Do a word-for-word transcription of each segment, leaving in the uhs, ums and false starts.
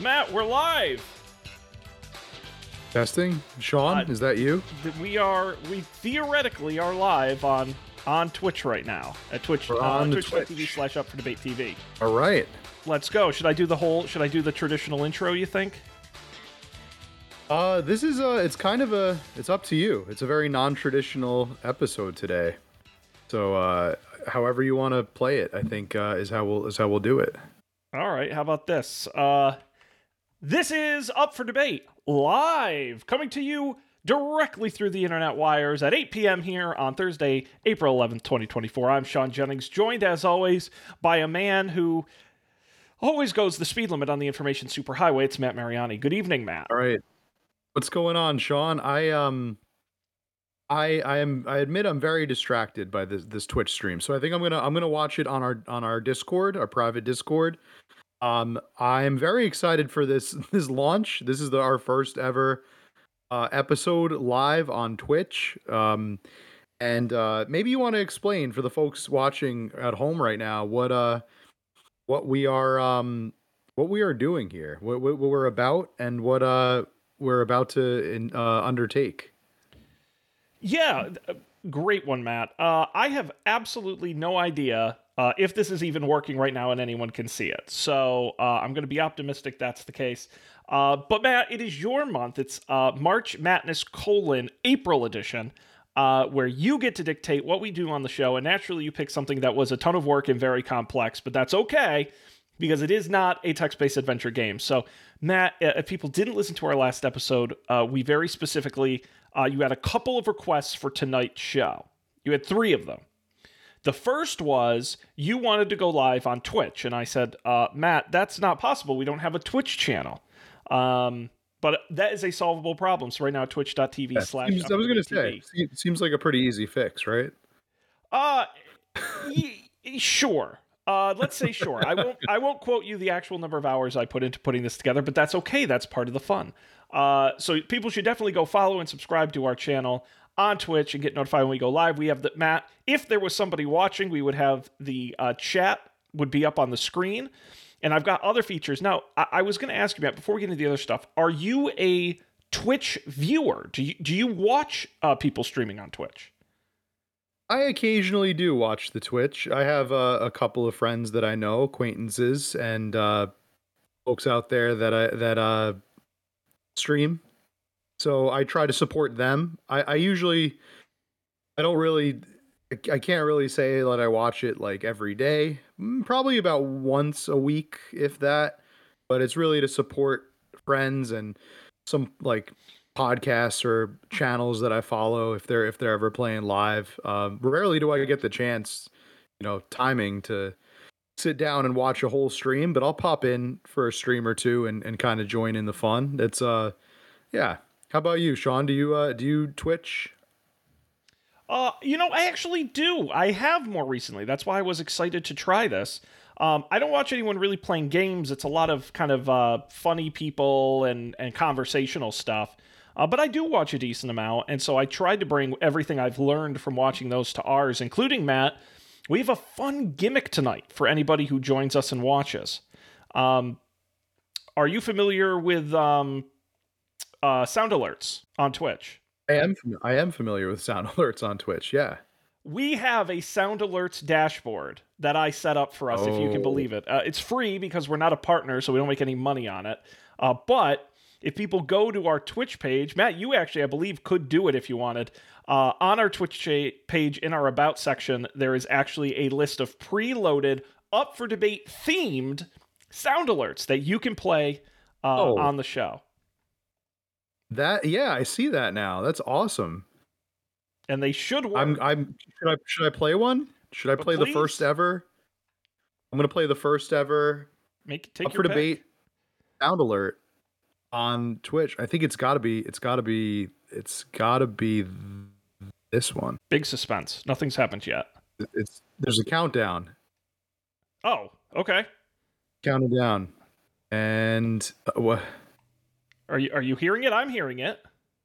Matt, we're live. Testing? Sean, uh, is that you? We are, we theoretically are live on on Twitch right now at Twitch, We're uh, on twitch dot t v Twitch. slash up for debate T V. All right. Let's go. Should I do the whole, should I do the traditional intro, you think? Uh, this is, uh, it's kind of a, it's up to you. It's a very non-traditional episode today. So, uh, however you want to play it, I think, uh, is how we'll, is how we'll do it. All right. How about this? Uh, this is Up for Debate live, coming to you directly through the internet wires at eight p.m. here on Thursday, April eleventh, twenty twenty-four. I'm Sean Jennings, joined as always by a man who always goes the speed limit on the information superhighway. It's Matt Mariani. Good evening, Matt. All right. What's going on, Sean? I, um, I, I am, I admit I'm very distracted by this, this Twitch stream. So I think I'm going to, I'm going to watch it on our, on our Discord, our private Discord. Um, I'm very excited for this, this launch. This is the, our first ever, uh, episode live on Twitch. Um, and, uh, maybe you want to explain for the folks watching at home right now, what, uh, what we are, um, what we are doing here, what, what, what we're about and what, uh, we're about to in, uh, undertake. Yeah, great one, Matt. Uh, I have absolutely no idea uh, if this is even working right now and anyone can see it. So uh, I'm going to be optimistic that's the case. Uh, but Matt, it is your month. It's uh, March Madness colon April edition, uh, where you get to dictate what we do on the show. And naturally, you pick something that was a ton of work and very complex, but that's okay, because it is not a text-based adventure game. So, Matt, if people didn't listen to our last episode, uh, we very specifically, uh, you had a couple of requests for tonight's show. You had three of them. The first was, you wanted to go live on Twitch, and I said, uh, Matt, that's not possible. We don't have a Twitch channel. Um, but that is a solvable problem. So right now, twitch dot t v slash... I was going to say, it seems like a pretty easy fix, right? Uh, y- sure. Uh, let's say sure. I won't. I won't quote you the actual number of hours I put into putting this together, but that's okay. That's part of the fun. Uh, so people should definitely go follow and subscribe to our channel on Twitch and get notified when we go live. We have the Matt. If there was somebody watching, we would have the uh, chat would be up on the screen, and I've got other features. Now, I, I was going to ask you, Matt, before we get into the other stuff. Are you a Twitch viewer? Do you do you watch uh, people streaming on Twitch? I occasionally do watch the Twitch. I have uh, a couple of friends that I know, acquaintances, and uh, folks out there that I that uh, stream. So I try to support them. I, I usually, I don't really, I can't really say that I watch it like every day. Probably about once a week, if that. But it's really to support friends and some like podcasts or channels that I follow if they're if they're ever playing live. Um, rarely do I get the chance, you know, timing to sit down and watch a whole stream, but I'll pop in for a stream or two and, and kind of join in the fun. It's uh, yeah. How about you, Sean? Do you uh, do you Twitch? Uh, you know, I actually do. I have more recently. That's why I was excited to try this. Um, I don't watch anyone really playing games. It's a lot of kind of uh, funny people and and conversational stuff. Uh, but I do watch a decent amount, and so I tried to bring everything I've learned from watching those to ours, including, Matt, we have a fun gimmick tonight for anybody who joins us and watches. Um, are you familiar with um, uh, sound alerts on Twitch? I am I am familiar with sound alerts on Twitch, yeah. We have a sound alerts dashboard that I set up for us, oh. if you can believe it. Uh, it's free because we're not a partner, so we don't make any money on it. Uh, but... if people go to our Twitch page, Matt, you actually, I believe, could do it if you wanted. Uh, on our Twitch cha- page, in our About section, there is actually a list of preloaded, Up for Debate themed sound alerts that you can play uh, oh. on the show. That yeah, I see that now. That's awesome. And they should work. I'm. I'm. Should I? Should I play one? Should I play the first ever? I'm gonna play the first ever. Make take Up your for pick. Debate sound alert on Twitch. I think it's got to be. It's got to be. It's got to be this one. Big suspense. Nothing's happened yet. It's there's a countdown. Oh, okay. Counting down, and uh, what? Are you are you hearing it? I'm hearing it.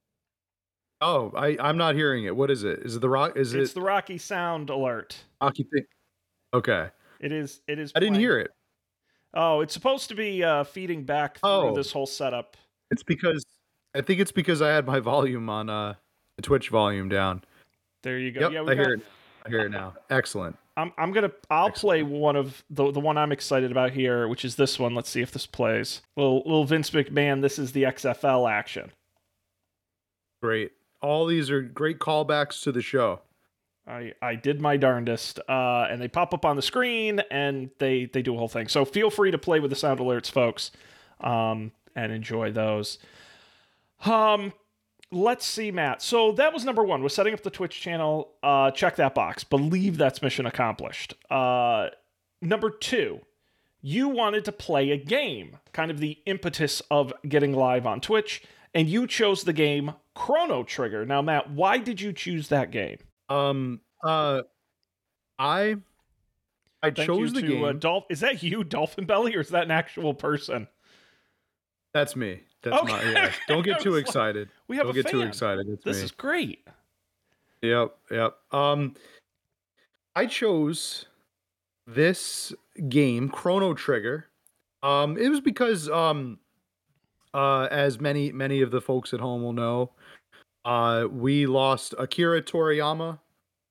Oh, I I'm not hearing it. What is it? Is it the rock? Is it's it? It's the Rocky sound alert. Rocky thing. Okay. It is. It is. I didn't playing. hear it. Oh, it's supposed to be uh, feeding back through Oh, this whole setup. it's because I think it's because I had my volume on uh the Twitch volume down. There you go. Yep, Yeah, we I hear got. it. I hear it now. Excellent. I'm I'm gonna I'll play Excellent. one of the the one I'm excited about here, which is this one. Let's see if this plays. Little little Vince McMahon. This is the X F L action. Great. All these are great callbacks to the show. I, I did my darndest, uh, and they pop up on the screen, and they they do a whole thing. So feel free to play with the sound alerts, folks, um, and enjoy those. Um, let's see, Matt. So that was number one. Was setting up the Twitch channel. Uh, check that box. Believe that's mission accomplished. Uh, number two, you wanted to play a game, kind of the impetus of getting live on Twitch, and you chose the game Chrono Trigger. Now, Matt, why did you choose that game? Um uh I I Thank chose you the to game. Uh, Dolph. Is that you, Dolphin Belly, or is that an actual person? That's me. That's Okay. my yeah. Don't get too I was like, excited. we have Don't a get too fan. excited. It's This me. is great. Yep, yep. Um I chose this game, Chrono Trigger. Um it was because um uh as many many of the folks at home will know, uh we lost Akira Toriyama.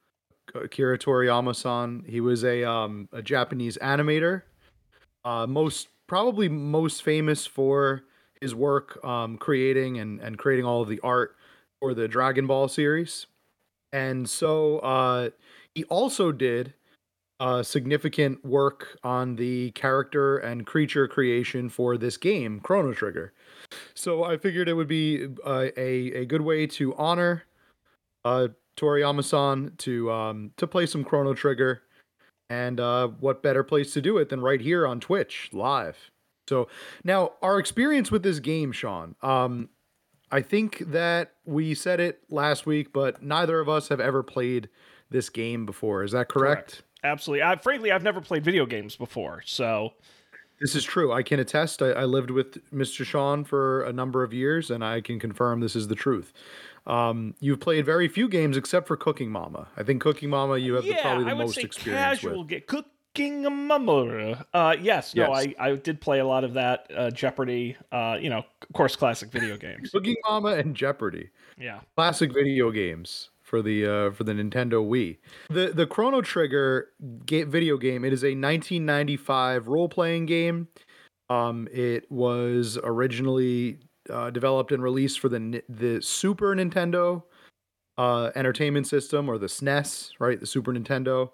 Akira Toriyama-san. He was a um a Japanese animator. Uh most probably most famous for his work um creating and and creating all of the art for the Dragon Ball series. And so uh he also did uh significant work on the character and creature creation for this game, Chrono Trigger. So I figured it would be uh, a a good way to honor uh Toriyama-san to um to play some Chrono Trigger, and uh what better place to do it than right here on Twitch live. So now our experience with this game, Sean, um I think that we said it last week, but neither of us have ever played this game before. Is that correct? Correct. Absolutely. I, frankly, I've never played video games before, so This is true. I can attest. I, I lived with Mister Sean for a number of years, and I can confirm this is the truth. Um, you've played very few games except for Cooking Mama. I think Cooking Mama you have the, yeah, probably the I would most say experience casual with. get cooking a mama. Uh, yes, no, Yes. I I did play a lot of that. Uh, Jeopardy. Uh, you know, of course, classic video games. Cooking Mama and Jeopardy. Yeah. Classic video games for the uh, for the Nintendo Wii. The the Chrono Trigger ga- video game, it is a nineteen ninety-five role-playing game. Um, it was originally uh, developed and released for the Ni- the Super Nintendo uh, Entertainment System, or the S N E S, right? The Super Nintendo.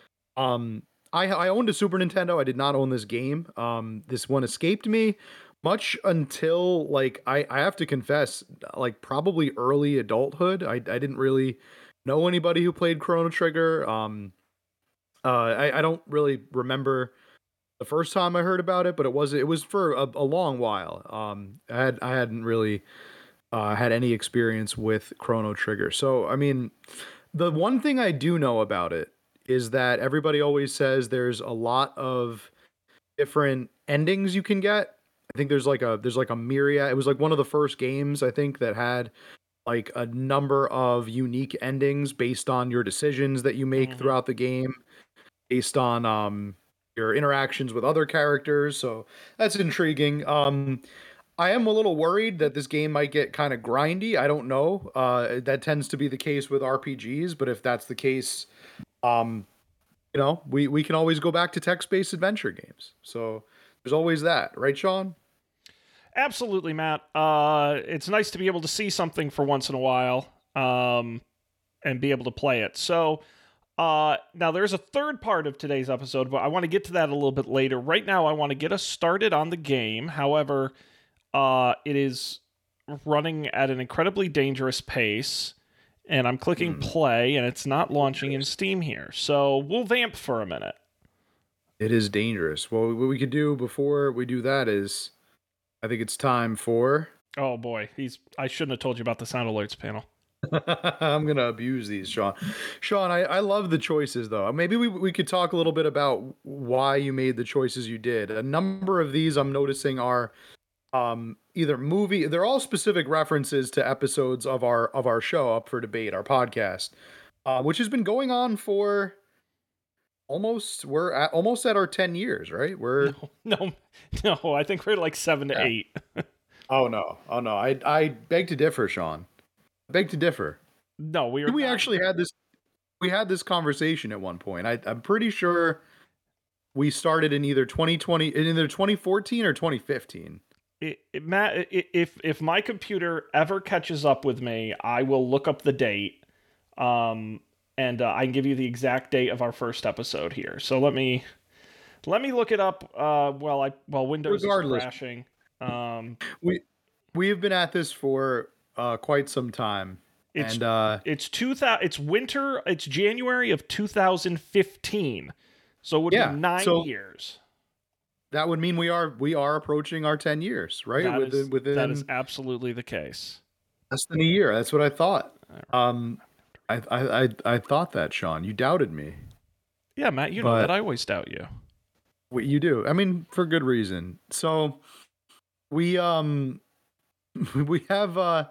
Um, I I owned a Super Nintendo. I did not own this game. Um, this one escaped me much until, like, I I have to confess, like, probably early adulthood. I I didn't really know anybody who played Chrono Trigger. Um, uh, I I don't really remember the first time I heard about it, but it was it was for a, a long while. Um, I had I hadn't really uh, had any experience with Chrono Trigger. So I mean, the one thing I do know about it is that everybody always says there's a lot of different endings you can get. I think there's like a there's like a myriad. It was like one of the first games I think that had like a number of unique endings based on your decisions that you make Mhm. throughout the game, based on um your interactions with other characters. So that's intriguing. Um I am a little worried that this game might get kind of grindy. I don't know. Uh that tends to be the case with R P Gs, but if that's the case, um you know, we we can always go back to text-based adventure games. So there's always that, right, Sean? Absolutely, Matt. Uh, it's nice to be able to see something for once in a while, um, and be able to play it. So, uh, now there's a third part of today's episode, but I want to get to that a little bit later. Right now, I want to get us started on the game. However, uh, it is running at an incredibly dangerous pace, and I'm clicking Hmm. play, and it's not launching in Steam here. So we'll vamp for a minute. It is dangerous. Well, what we could do before we do that is, I think it's time for. Oh boy, he's. I shouldn't have told you about the sound alerts panel. I'm gonna abuse these, Sean. Sean, I, I love the choices though. Maybe we we could talk a little bit about why you made the choices you did. A number of these I'm noticing are um either movie. They're all specific references to episodes of our of our show, Up for Debate, our podcast, uh, which has been going on for almost we're at, almost at our ten years, right? We're No, no, no. I think we're like seven to yeah. eight. Oh no, oh no. I I beg to differ, Sean. I beg to differ. No, we are. We Not. actually had this. We had this conversation at one point. I, I'm pretty sure we started in either twenty twenty, in either twenty fourteen or twenty fifteen. It, it, Matt, i- if if my computer ever catches up with me, I will look up the date, um, and uh, I can give you the exact date of our first episode here. So let me let me look it up. Uh, while I while Windows Regardless. is crashing. Um, We we have been at this for uh, quite some time, It's and uh, it's two thousand. It's winter. It's January of two thousand fifteen. So it would Yeah, be nine so- years. that would mean we are we are approaching our ten years, right? That within is, within that is absolutely the case. less than a year. That's what I thought. Alright. Um, I I I, I thought that, Sean. You doubted me. Yeah, Matt, you know But- that I always doubt you. What you do. I mean, for good reason. So we um we have uh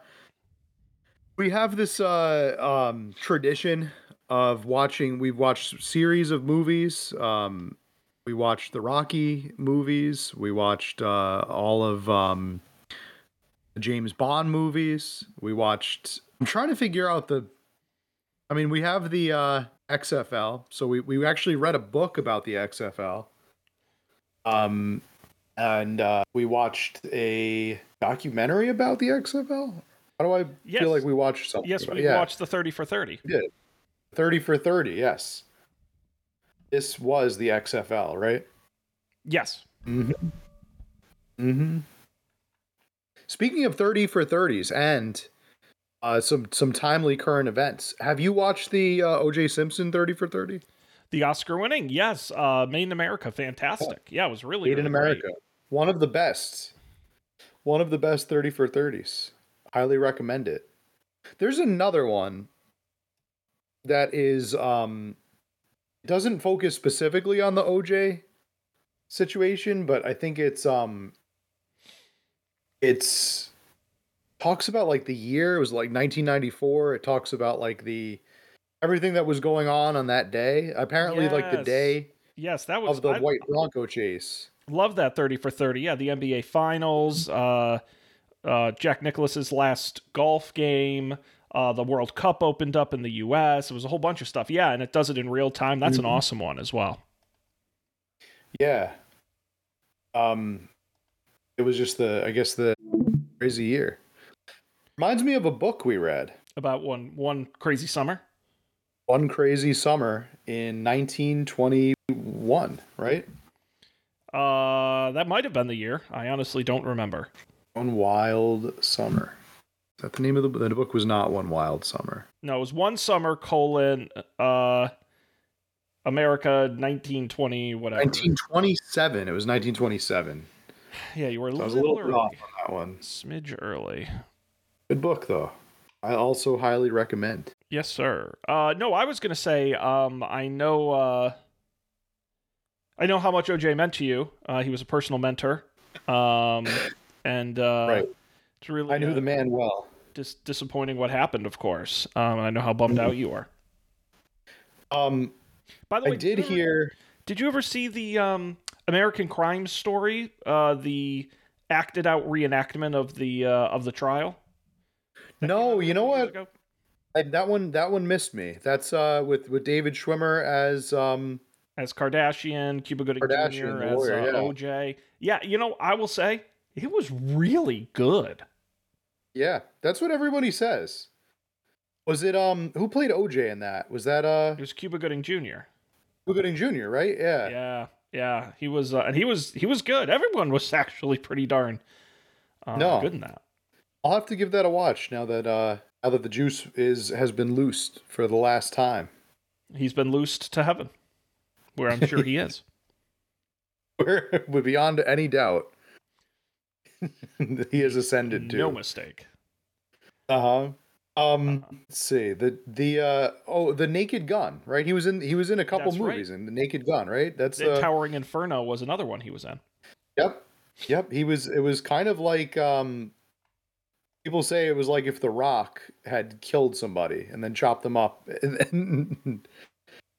we have this uh um tradition of watching we've watched series of movies. Um we watched the Rocky movies, we watched uh all of um the James Bond movies. We watched I'm trying to figure out the I mean, we have the uh X F L. So we we actually read a book about the X F L. Um, and uh, we watched a documentary about the X F L. How do I Yes. feel like we watched something? Yes, about- we yeah, watched the thirty for thirty. we did. thirty for thirty, yes. This was the X F L, right? Yes. Mm-hmm. Mm-hmm. Speaking of thirty for thirties and uh, some some timely current events, have you watched the uh, O J Simpson thirty for thirty? The Oscar winning, yes. Uh, Made in America, fantastic. Yeah, it was really, Made in really great. America. One of the best. One of the best thirty for thirties. Highly recommend it. There's another one that is um doesn't focus specifically on the O J situation, but I think it's um it's talks about like the year. It was like nineteen ninety-four. It talks about like the everything that was going on on that day. Apparently like the Yes. day Yes, that was of the I white Bronco chase. love that thirty for thirty. Yeah, the N B A Finals, uh, uh, Jack Nicklaus's last golf game, uh, the World Cup opened up in the U S. It was a whole bunch of stuff. Yeah, and it does it in real time. That's Mhm. an awesome one as well. Yeah. Um it was just the I guess the crazy year. Reminds me of a book we read. About one one crazy summer. One Crazy Summer in nineteen twenty-one, right? Uh, that might have been the year. I honestly don't remember. One Wild Summer. Is that the name of the book? The book was not One Wild Summer. No, it was one summer colon uh, America nineteen twenty whatever. nineteen twenty-seven. It was nineteen twenty-seven. Yeah, you were a So I was a little, little bit early. off on that one. Smidge early. Good book though. I also highly recommend. Yes, sir. Uh, no, I was gonna say. Um, I know. Uh, I know how much O J meant to you. Uh, he was a personal mentor. Um, and uh, Right. it's really I knew uh, the man well. dis- disappointing what happened. Of course. Um, and I know how bummed out you are. Um By the I way, did you ever- hear Did you ever see the um, American Crime Story? Uh, the acted out reenactment of the uh, of the trial. That came No, out a you know couple years what? ago? I, that one that one missed me. That's uh with with David Schwimmer as um As Kardashian, Cuba Gooding Kardashian, Junior, the as lawyer, uh, yeah. O J. Yeah, you know, I will say it was really good. yeah, that's what everybody says. Was it um who played O J in that? Was that uh It was Cuba Gooding Junior Cuba Gooding Junior, right? Yeah. Yeah, yeah, he was, uh, and he was he was good. Everyone was actually pretty darn uh, No. good in that. I'll have to give that a watch now that uh now that the juice is has been loosed for the last time. He's been loosed to heaven, where I'm sure he is. Where would beyond any doubt he has ascended to. No mistake. Uh-huh. Um Uh-huh. let's see. The the uh oh the Naked Gun, right? He was in he was in a couple That's right. movies in The Naked Gun, right? That's The uh, Towering Inferno was another one he was in. Yep. Yep. He was it was kind of like um people say it was like if The Rock had killed somebody and then chopped them up and then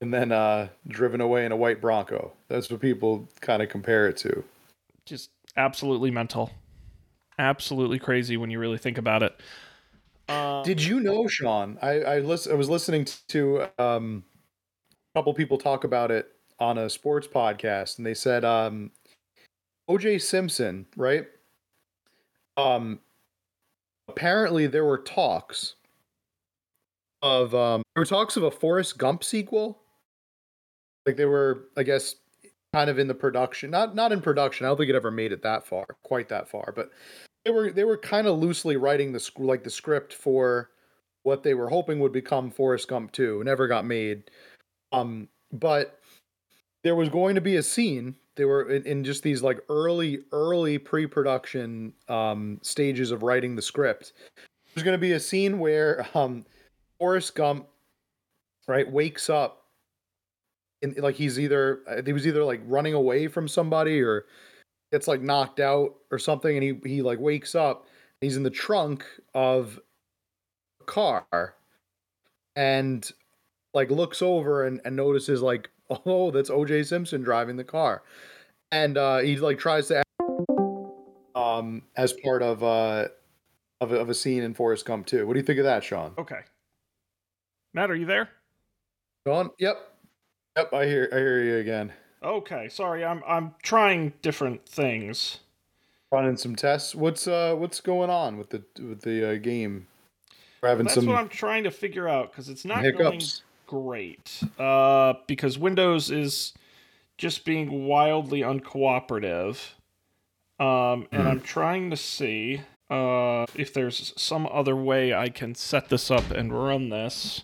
and then uh, driven away in a white Bronco. That's what people kind of compare it to. Just absolutely mental. Absolutely crazy when you really think about it. Um, Did you know, Sean? I I, listen, I was listening to um, a couple people talk about it on a sports podcast, and they said um, O J Simpson, right? Um, apparently there were talks of um, there were talks of a Forrest Gump sequel. Like they were, I guess, kind of in the production, not not in production. I don't think it ever made it that far, quite that far, but they were they were kind of loosely writing the sc- like the script for what they were hoping would become Forrest Gump two. It never got made. Um, but there was going to be a scene. They were in, in just these like early, early pre-production um, stages of writing the script. There's going to be a scene where um, Forrest Gump, right, wakes up and like he's either he was either like running away from somebody or gets like knocked out or something, and he he like wakes up. He's in the trunk of a car and like looks over and, and notices like, oh, that's O J Simpson driving the car, and uh, he like tries to um as part of uh of a, of a scene in Forrest Gump two. What do you think of that, Sean? okay. Matt, are you there? Sean? Yep, yep. I hear I hear you again. Okay, sorry, I'm I'm trying different things. Running some tests. What's uh what's going on with the with the uh, game? We're having That's what some I'm trying to figure out because it's not going hiccups. great. Uh, because Windows is just being wildly uncooperative. Um, and I'm trying to see uh, if there's some other way I can set this up and run this.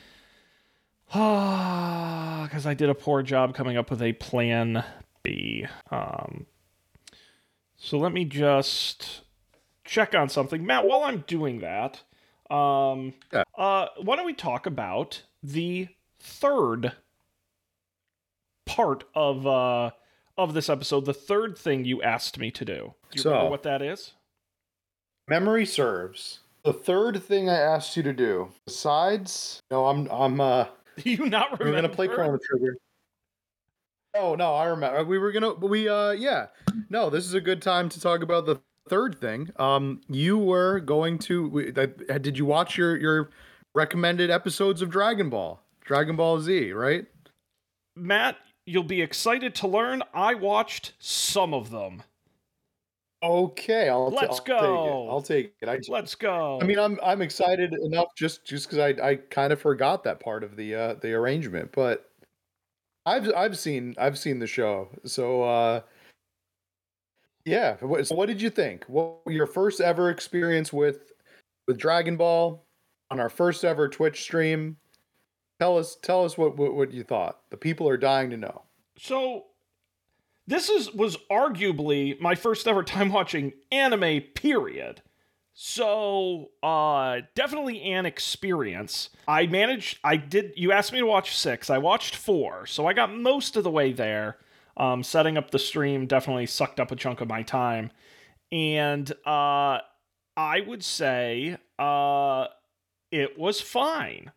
Ah, because I did a poor job coming up with a plan B. Um, so let me just check on something. Matt, while I'm doing that, um, Yeah. uh, why don't we talk about the third part of uh, of this episode, the third thing you asked me to do. Do you So- remember what that is? Memory serves. The third thing I asked you to do, besides, no, I'm I'm uh Do you not we remember? were gonna play Chrono Trigger. No, no, I remember. We were gonna we uh yeah. No, this is a good time to talk about the third thing. Um, you were going to. we- uh, Did you watch your your recommended episodes of Dragon Ball? Dragon Ball Z, right? Matt, you'll be excited to learn I watched some of them. Okay, I'll, t- Let's I'll go. take it. I'll take it. I, Let's go. I mean, I'm I'm excited enough just just because I I kind of forgot that part of the uh the arrangement, but I've I've seen I've seen the show, so uh yeah. What, so what did you think? What your first ever experience with with Dragon Ball on our first ever Twitch stream? Tell us tell us what what, what you thought. The people are dying to know. So this is was arguably my first ever time watching anime, period. So, uh, definitely an experience. I managed, I did, you asked me to watch six. I watched four, so I got most of the way there. Um, setting up the stream definitely sucked up a chunk of my time. And, uh, I would say, uh, it was fine.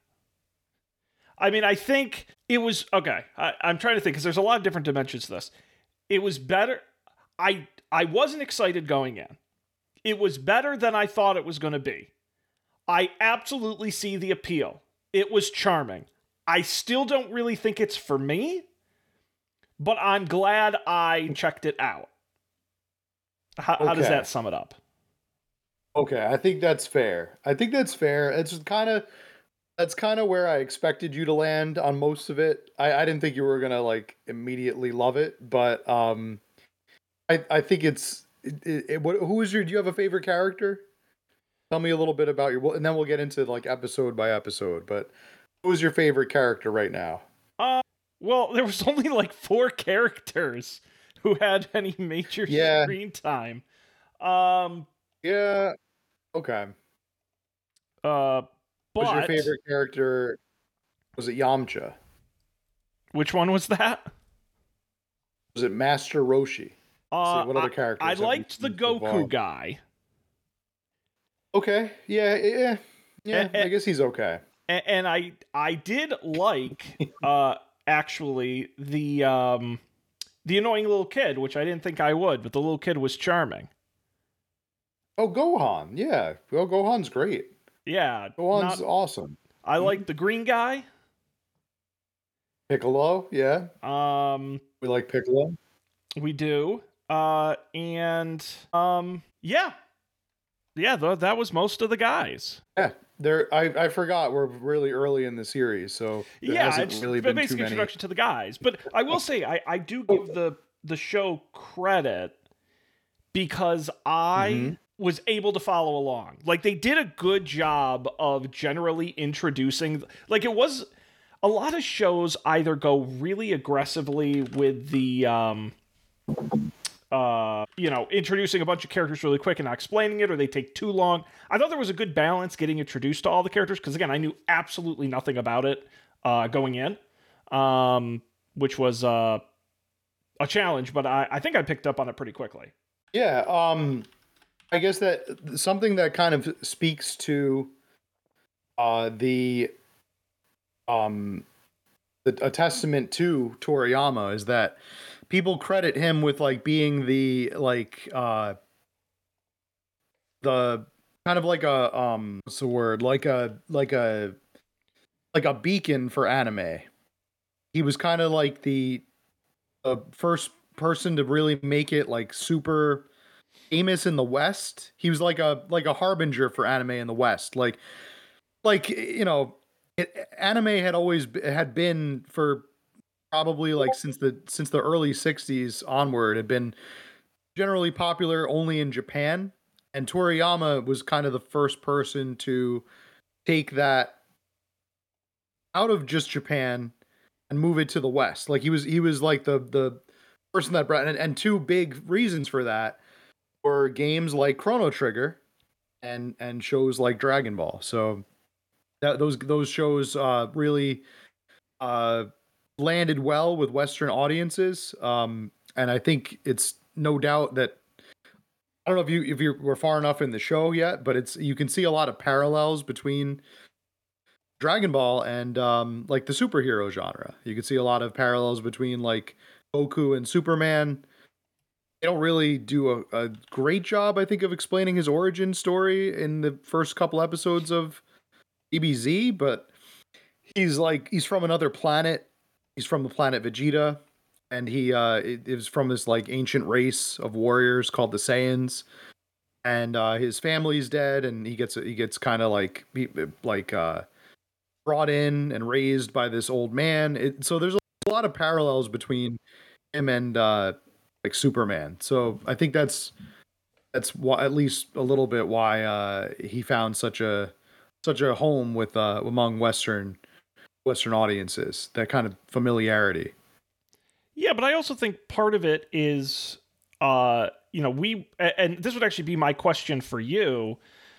I mean, I think it was, okay, I, I'm trying to think, because there's a lot of different dimensions to this. It was better, I, I wasn't excited going in. It was better than I thought it was going to be. I absolutely see the appeal. It was charming. I still don't really think it's for me, but I'm glad I checked it out. How, how does Okay. that sum it up? Okay, I think that's fair. I think that's fair. It's kind of that's kind of where I expected you to land on most of it. I, I didn't think you were gonna like immediately love it, but um, I I think it's it, it, it, what, who is your? Do you have a favorite character? Tell me a little bit about your, and then we'll get into like episode by episode. But who is your favorite character right now? Uh, well, there was only like four characters who had any major Yeah. screen time. Um, Yeah. Okay. uh, but Was your favorite character? Was it Yamcha? which one was that? Was it Master Roshi? Uh, See, what other I- characters I have you liked the seen so far? Goku guy. Okay. Yeah. Yeah. Yeah. Eh, eh. I guess he's okay. and, and I I did like uh actually, the um, the annoying little kid, which I didn't think I would, but the little kid was charming. Oh, Gohan. Yeah. Well, Gohan's great. Yeah, Gohan's not. awesome. I Mhm. like the green guy. Piccolo. Yeah. Um, We like Piccolo. we do. Uh, and um, yeah, yeah. Th- that was most of the guys. Yeah. There, I, I forgot we're really early in the series, so there Yeah, hasn't it's really b- been too basic many. introduction to the guys. But I will say, I I do give the the show credit because I Mhm. was able to follow along. Like they did a good job of generally introducing. Like it was a lot of shows either go really aggressively with the um uh you know introducing a bunch of characters really quick and not explaining it, or they take too long. I thought there was a good balance getting introduced to all the characters because again I knew absolutely nothing about it uh going in, um which was uh a challenge, but I, I think I picked up on it pretty quickly. Yeah. Um, I guess that something that kind of speaks to uh the um the, a testament to Toriyama is that people credit him with like being the like uh the kind of like a um what's the word like a like a like a beacon for anime. He was kind of like the the first person to really make it like super famous in the West. He was like a like a harbinger for anime in the West. Like like you know, it, anime had always b- had been for probably like since the since the early sixties onward had been generally popular only in Japan, and Toriyama was kind of the first person to take that out of just Japan and move it to the West. Like he was he was like the the person that brought and, and two big reasons for that were games like Chrono Trigger and and shows like Dragon Ball. So that those those shows uh really uh landed well with Western audiences. Um and I think it's no doubt that I don't know if you if you were far enough in the show yet, but it's you can see a lot of parallels between Dragon Ball and um like the superhero genre. You can see a lot of parallels between like Goku and Superman. They don't really do a, a great job, I think, of explaining his origin story in the first couple episodes of D B Z, but he's like he's from another planet. He's from the planet Vegeta, and he uh it, it was from this like ancient race of warriors called the Saiyans. And uh his family's dead, and he gets he gets kind of like he, like uh brought in and raised by this old man. It, so there's a lot of parallels between him and uh like Superman. So I think that's that's why, at least a little bit, why uh he found such a such a home with uh among Western Western audiences. That kind of familiarity. Yeah, but I also think part of it is, uh, you know, we, and this would actually be my question for you.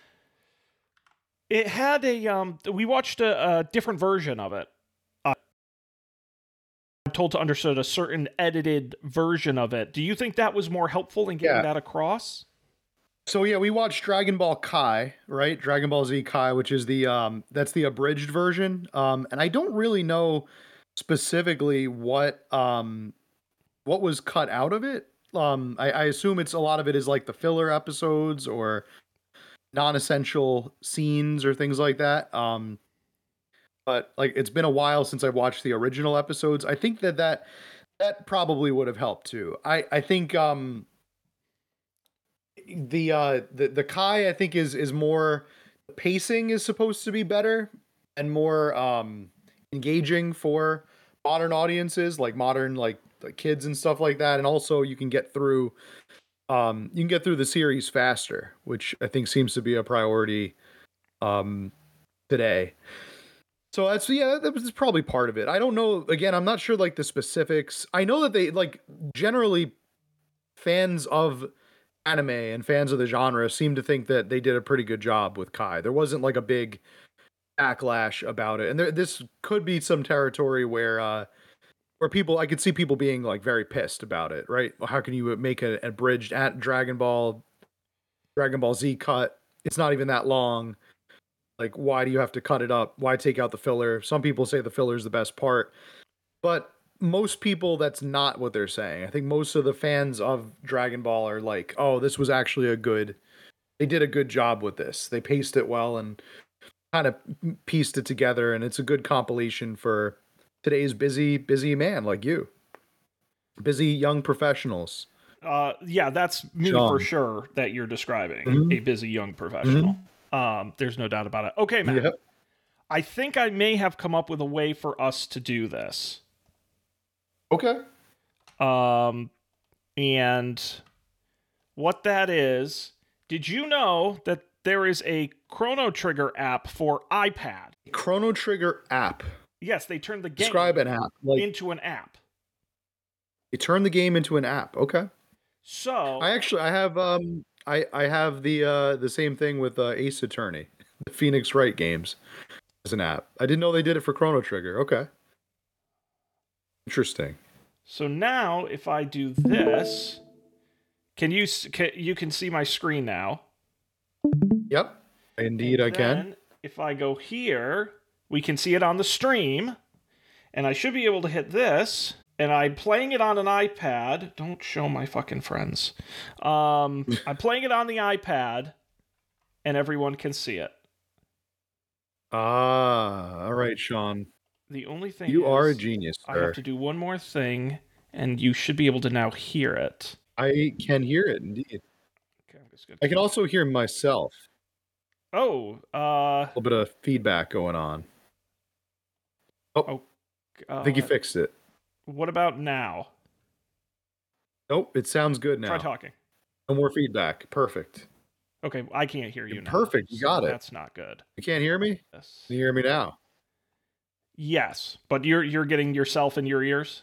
It had a, um, we watched a, a different version of it. Uh, I'm told to understood a certain edited version of it. Do you think that was more helpful in getting Yeah. that across? So yeah, we watched Dragon Ball Kai, right? Dragon Ball Z Kai, which is the um that's the abridged version. Um and I don't really know specifically what um what was cut out of it. Um I, I assume it's a lot of it is like the filler episodes or non-essential scenes or things like that. Um but like it's been a while since I watched the original episodes. I think that that that probably would have helped too. I I think um the uh the the Kai I think is is more the pacing is supposed to be better and more um engaging for modern audiences, like modern like, like kids and stuff like that. And also you can get through um you can get through the series faster, which I think seems to be a priority um today. So that's yeah, that was probably part of it. I don't know. Again, I'm not sure like the specifics. I know that they like generally fans of anime and fans of the genre seem to think that they did a pretty good job with Kai. There wasn't like a big backlash about it, and there, this could be some territory where uh, where people I could see people being like very pissed about it. Right? How can you make an abridged at Dragon Ball Dragon Ball Z cut? It's not even that long. Like, why do you have to cut it up? Why take out the filler? Some people say the filler is the best part. But most people, that's not what they're saying. I think most of the fans of Dragon Ball are like, oh, this was actually a good, they did a good job with this. They paced it well and kind of pieced it together, and it's a good compilation for today's busy, busy man like you. Busy young professionals. Uh, yeah, that's me Sean. for sure that you're describing. Mhm. A busy young professional. Um, there's no doubt about it. Okay, Matt. Yep. I think I may have come up with a way for us to do this. Okay. Um, and what that is, did you know that there is a Chrono Trigger app for iPad? Chrono Trigger app. Yes, they turned the game Describe an app. Like, into an app. you turn the game into an app. Okay. So I actually I have um I I have the uh the same thing with uh, Ace Attorney, the Phoenix Wright games as an app. I didn't know they did it for Chrono Trigger. Okay. Interesting. So now if I do this, can you s- can, you can see my screen now? Yep. Indeed, And I can. then if I go here, we can see it on the stream, and I should be able to hit this. And I'm playing it on an iPad. Don't show my fucking friends. Um, I'm playing it on the iPad, and everyone can see it. Ah, all right, Sean. The only thing You is, are a genius, I sir. have to do one more thing, and you should be able to now hear it. I can hear it, indeed. Okay, I'm just gonna I can also hear myself. Oh, uh, A little bit of feedback going on. uh I think you fixed it. what about now? Nope, it sounds good now. Try talking. No more feedback. Perfect. Okay, I can't hear you now. Perfect, you so got it. That's not good. You can't hear me? Yes. Can you hear me now? Yes, but you're you're getting yourself in your ears?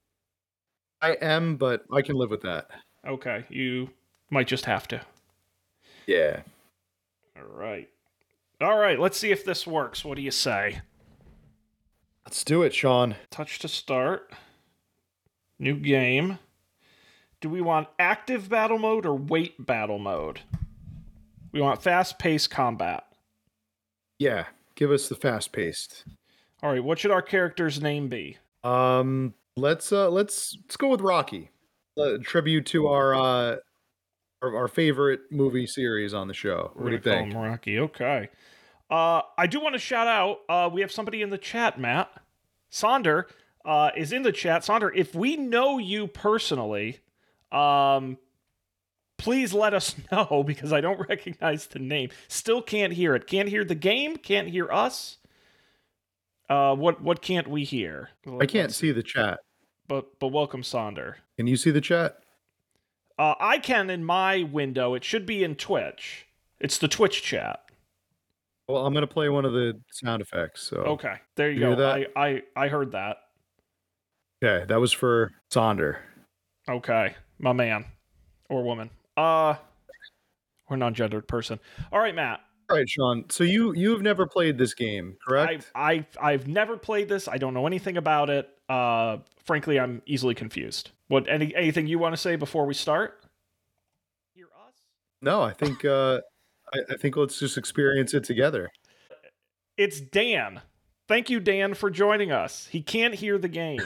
I am, but I can live with that. Okay, you might just have to. Yeah. All right. All right, let's see if this works. What do you say? Let's do it, Sean. Touch to start. New game. Do we want active battle mode or wait battle mode? We want fast-paced combat. Yeah, give us the fast paced. All right, what should our character's name be? Um, let's uh, let's let's go with Rocky. Uh, tribute to our uh, our, our favorite movie series on the show. We're What do you gonna call think? him Rocky. Okay. Uh, I do want to shout out. Uh, we have somebody in the chat, Matt. Sonder uh, is in the chat. Sonder, if we know you personally, um, please let us know because I don't recognize the name. Still can't hear it. Can't hear the game. Can't hear us. Uh, what what can't we hear? I can't see the chat. But but welcome, Sonder. Can you see the chat? Uh, I can in my window. It should be in Twitch. It's the Twitch chat. Well, I'm gonna play one of the sound effects. So Okay, there you You hear go. that? I, I I heard that. okay, that was for Sonder. Okay, my man or woman. Uh, or non-gendered person. All right, Matt. All right, Sean. So you you've never played this game, I correct? I I've never played this. I don't know anything about it. Uh, frankly, I'm easily confused. What any anything you want to say before we start? Hear us? No, I think uh, I, I think let's just experience it together. It's Dan. Thank you, Dan, for joining us. He can't hear the game.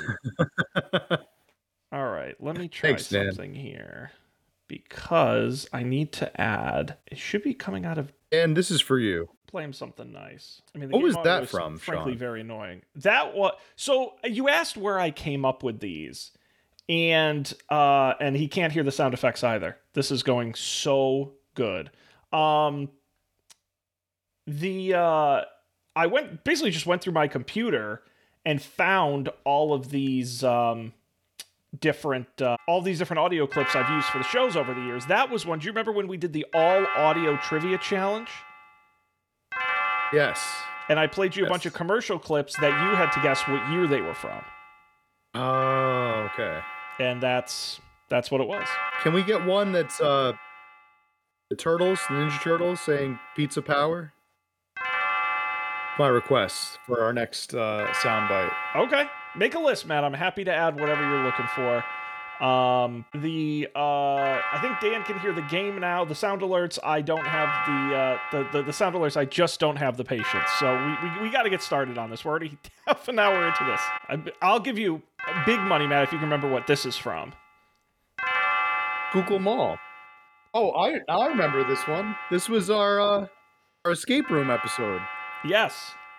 All right, let me try Thanks, Dan. something here because I need to add. It should be coming out of. And this is for you. Play him something nice. I mean, the What game was audio that is from, Frankly, Sean? very annoying. That was so. You asked where I came up with these, and uh, and he can't hear the sound effects either. This is going so good. Um, the uh, I went basically just went through my computer and found all of these um different uh, all these different audio clips I've used for the shows over the years. That was one. Do you remember when we did the all audio trivia challenge? Yes. And I played you a Yes. bunch of commercial clips that you had to guess what year they were from. Oh, okay. And that's that's what it was. Can we get one that's uh the Turtles, the Ninja Turtles saying pizza power? My request for our next uh soundbite. Okay. Make a list, Matt. I'm happy to add whatever you're looking for. Um, the uh, I think Dan can hear the game now. The sound alerts, I don't have the uh, the, the the sound alerts. I just don't have the patience. So we we, we got to get started on this. We're already half an hour into this. I, I'll give you big money, Matt, if you can remember what this is from. Google Mall. Oh, I I remember this one. This was our uh, our escape room episode. Yes,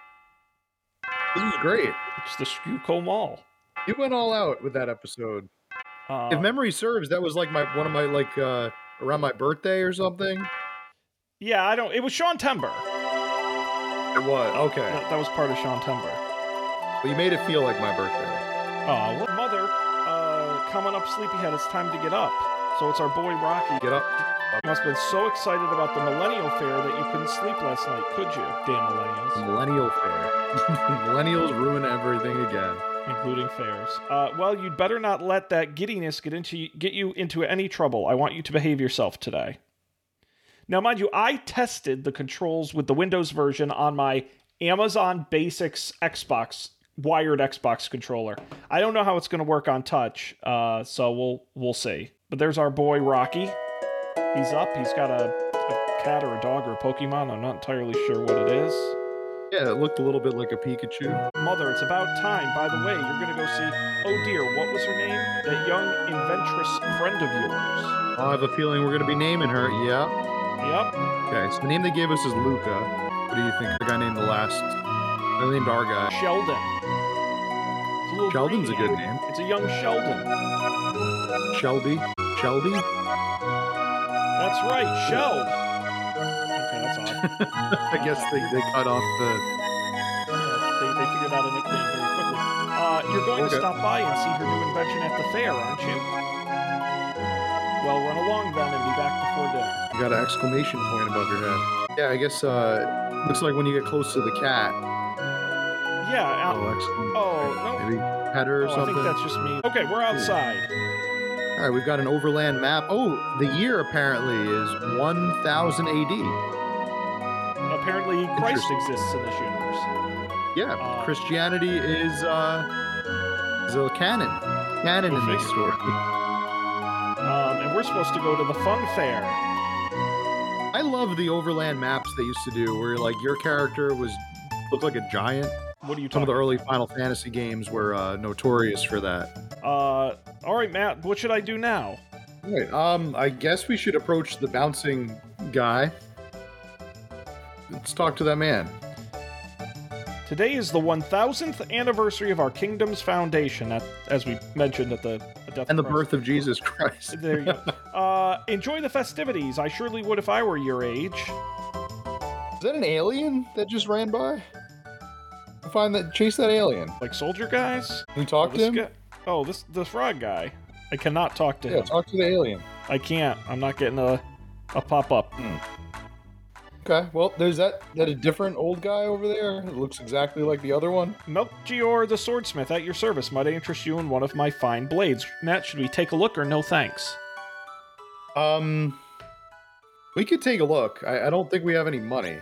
This was great. it's the Schuylkill Mall. You went all out with that episode. Uh, If memory serves, that was like my one of my like uh, around my birthday or something. yeah, I don't. It was Sean Timber. It was okay. That, that was part of Sean Timber. Well, you made it feel like my birthday. Oh, well, mother, uh, coming up sleepyhead. It's time to get up. So it's our boy Rocky. Get up. You must have been so excited about the Millennial Fair that you couldn't sleep last night, could you? Damn millennials. Millennial fair. Millennials ruin everything again. Including fairs. Uh, well, you'd better not let that giddiness get into get you into any trouble. I want you to behave yourself today. Now, mind you, I tested the controls with the Windows version on my Amazon Basics Xbox, wired Xbox controller. I don't know how it's going to work on touch, uh, so we'll we'll see. But there's our boy Rocky. He's up. He's got a, a cat or a dog or a Pokemon. I'm not entirely sure what it is. Yeah, it looked a little bit like a Pikachu. Mother, it's about time. By the way, you're going to go see, oh dear, what was her name? That young inventress friend of yours. I have a feeling we're going to be naming her. Yeah. Yep. Okay, so the name they gave us is Luca. What do you think? The guy named the last. They named our guy. Sheldon. It's a little Sheldon's a good brainiac. name. It's a young Sheldon. Shelby. Shelby? That's right, Sheld. Okay, that's odd. I guess they, they cut off the. Yeah, they, they figured out a nickname very quickly. Uh, you're going Okay. to stop by and see her new invention at the fair, aren't you? Well, run along then and be back before dinner. You got an exclamation point above your head. Yeah, I guess uh looks like when you get close to the cat. Yeah, Oh, uh, excellent. oh, no. Maybe pet her or Oh, I something. think that's just me. Okay, we're outside. All right, we've got an overland map. Oh, the year apparently is one thousand A D. Apparently, Christ Interesting. exists in this universe. Yeah, Uh, Christianity is uh is a canon. Canon Go in this figure. story. Um, and we're supposed to go to the fun fair. I love the overland maps they used to do where like your character was looked like a giant. What are you Some talking of the early Final Fantasy games were uh, notorious for that. Uh, all right, Matt, what should I do now? All right, um, I guess we should approach the bouncing guy. Let's talk to that man. Today is the one thousandth anniversary of our kingdom's foundation, at, as we mentioned at the, the death And the of Christ. birth of Jesus Christ. There you go. Uh, enjoy the festivities. I surely would if I were your age. Is that an alien that just ran by? Find that, chase that alien. Like soldier guys? Can we talk oh, to this him? guy- oh, this the frog guy. I cannot talk to Yeah, him. talk to the alien. I can't. I'm not getting a, a pop-up. Okay, well, there's that that a different old guy over there. It looks exactly like the other one. Melchior the swordsmith at your service. Might I interest you in one of my fine blades? Matt, should we take a look or no thanks? Um, we could take a look. I, I don't think we have any money.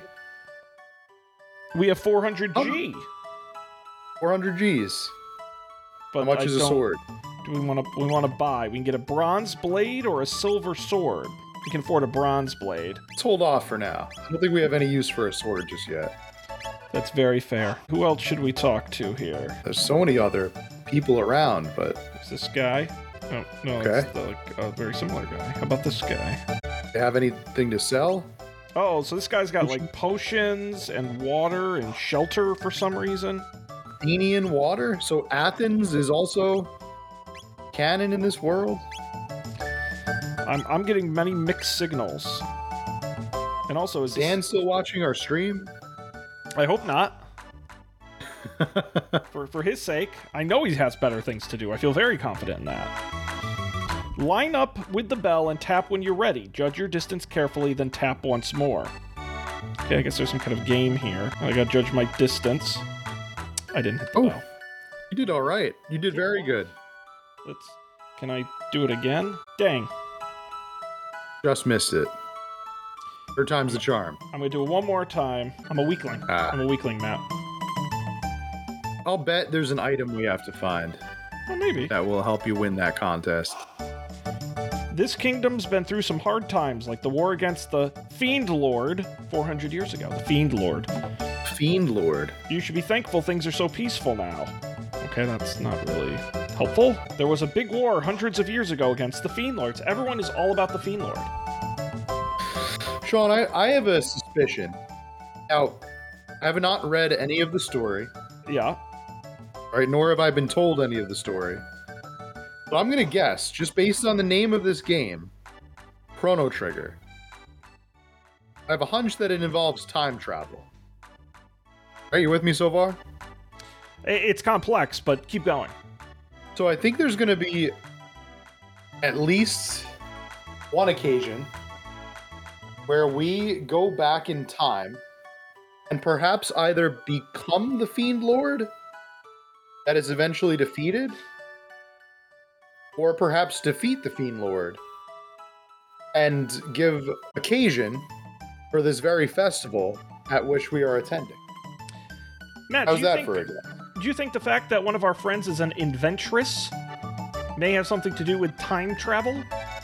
We have four hundred G. four hundred G's. But How much I is a don't- sword? Do we want to we want to buy? We can get a bronze blade or a silver sword. We can afford a bronze blade. Let's hold off for now. I don't think we have any use for a sword just yet. That's very fair. Who else should we talk to here? There's so many other people around, but Is this guy? Oh no, Okay. it's the, like a very similar guy. How about this guy? do they have anything to sell? Oh, so this guy's got like potions and water and shelter for some reason. Athenian water? So Athens is also canon in this world? I'm I'm getting many mixed signals. And also, is Dan this, still watching our stream? I hope not. For for his sake, I know he has better things to do. I feel very confident in that. Line up with the bell and tap when you're ready. Judge your distance carefully, then tap once more. Okay, I guess there's some kind of game here. I gotta judge my distance. I didn't hit the Oh. bell. You did all right. You did very good. Let's. Can I do it again? Dang. Just missed it. Third time's the charm. I'm gonna do it one more time. I'm a weakling. Ah. I'm a weakling, Matt. I'll bet there's an item we have to find. Well, maybe. that will help you win that contest. This kingdom's been through some hard times, like the war against the Fiend Lord four hundred years ago. The Fiend Lord. Fiend Lord. You should be thankful things are so peaceful now. Okay, that's not really helpful. There was a big war hundreds of years ago against the Fiend Lords. Everyone is all about the Fiend Lord. Sean, I, I have a suspicion. Now, I have not read any of the story, Yeah. right? Nor have I been told any of the story. But I'm gonna guess, just based on the name of this game, Chrono Trigger. I have a hunch that it involves time travel. Are you with me so far? I- It's complex, but keep going. So I think there's gonna be at least one occasion where we go back in time and perhaps either become the Fiend Lord that is eventually defeated, or perhaps defeat the Fiend Lord and give occasion for this very festival at which we are attending. Matt, do How's you that think, for a guess? do you think the fact that one of our friends is an inventress may have something to do with time travel?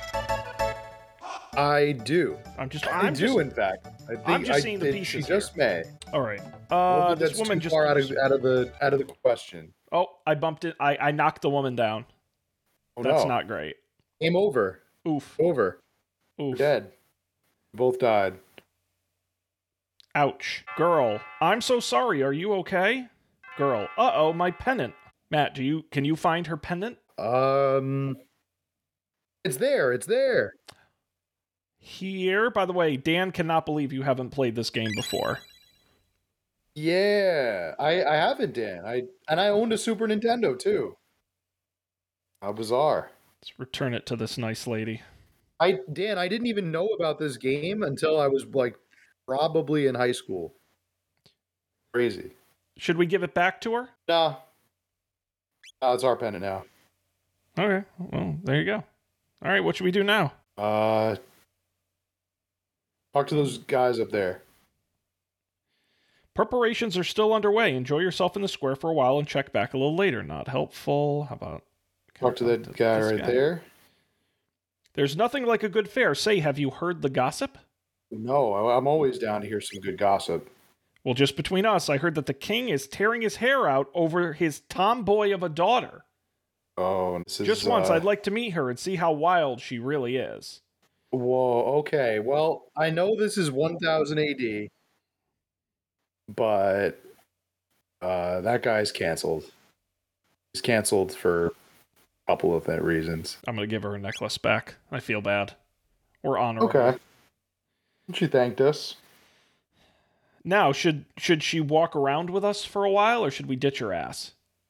I do. I'm just. I I'm do, just, in fact. I think I'm just I, seeing the it- pieces She just may. all right. I Uh, don't think this that's woman too just. far out of out of the out of the question. Oh, I bumped it. I I knocked the woman down. Oh That's no! not great. Game over. Oof. Over. We're Oof. dead. Both died. Ouch. Girl, I'm so sorry. Are you okay? Girl. Uh-oh, my pennant. Matt, do you can you find her pennant? Um, it's there. It's there. Here, by the way, Dan cannot believe you haven't played this game before. Yeah, I I haven't, Dan. I and I owned a Super Nintendo too. How bizarre. Let's return it to this nice lady. I Dan, I didn't even know about this game until I was like probably in high school. Crazy. Should we give it back to her? Nah. Nah, it's our pennant now. Okay, well, there you go. All right, what should we do now? Uh, talk to those guys up there. Preparations are still underway. Enjoy yourself in the square for a while and check back a little later. Not helpful. How about... Talk to that guy this right guy? there. There's nothing like a good fair. Say, have you heard the gossip? No, I- I'm always down to hear some good gossip. Well, just between us, I heard that the king is tearing his hair out over his tomboy of a daughter. Oh, this is Just once, uh, I'd like to meet her and see how wild she really is. Whoa, okay. Well, I know this is one thousand A D, but uh, that guy's canceled. He's canceled for a couple of reasons. I'm going to give her a necklace back. I feel bad. We're honorable. Okay. She thanked us. Now, should should she walk around with us for a while, or should we ditch her ass?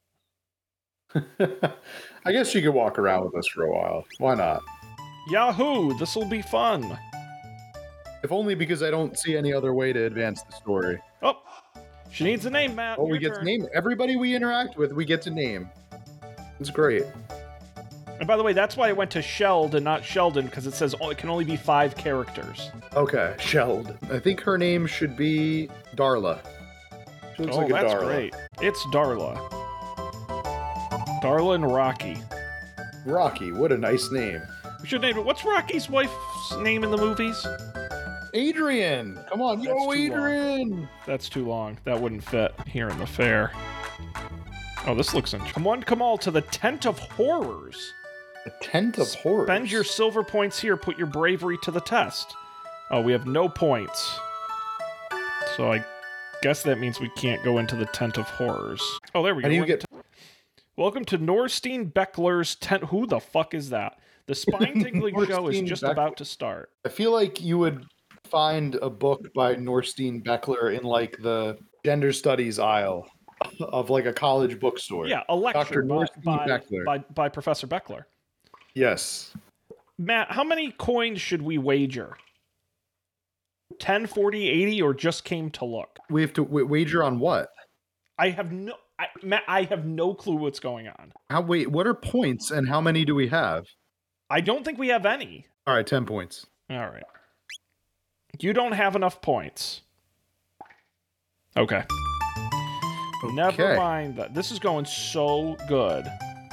I guess she could walk around with us for a while. Why not? Yahoo! This'll be fun. If only because I don't see any other way to advance the story. Oh, she needs a name, Matt. Oh, we Your get to turn. name everybody we interact with. We get to name. It's great. And by the way, that's why I went to Sheld and not Sheldon, because it says oh, it can only be five characters. Okay, Shelled. I think her name should be Darla. She looks Oh, like a that's Darla. great. It's Darla. Darla and Rocky. Rocky, what a nice name. We should name it. What's Rocky's wife's name in the movies? Adrian! Come on, That's yo, too long. Adrian! That's too long. That wouldn't fit here in the fair. Oh, this looks interesting. Come on, come all to the Tent of Horrors. A tent of horrors. Spend your silver points here. Put your bravery to the test. Oh, we have no points. So I guess that means we can't go into the Tent of Horrors. Oh, there we go. How do you We're in get- the tent. Welcome to Norstein Beckler's Tent. Who the fuck is that? The spine-tingling show is Norstein just Beckler. about to start. I feel like you would find a book by Norstein Beckler in like the gender studies aisle of like a college bookstore. Yeah, a lecture Doctor by, Norstein by, Beckler. by, by Professor Beckler. Yes. Matt, how many coins should we wager? ten, forty, eighty, or just came to look? We have to w- wager on what? I have no... I, Matt, I have no clue what's going on. How wait, what are points and how many do we have? I don't think we have any. All right, ten points. All right. You don't have enough points. Okay. Never Okay. mind that. This is going so good.